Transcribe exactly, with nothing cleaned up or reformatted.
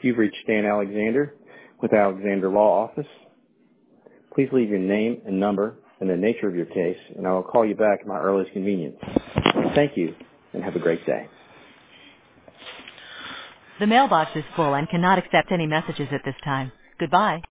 You've reached Stan Alexander with Alexander Law Office. Please leave your name and number and the nature of your case, and I will call you back at my earliest convenience. Thank you, and have a great day. The mailbox is full and cannot accept any messages at this time. Goodbye.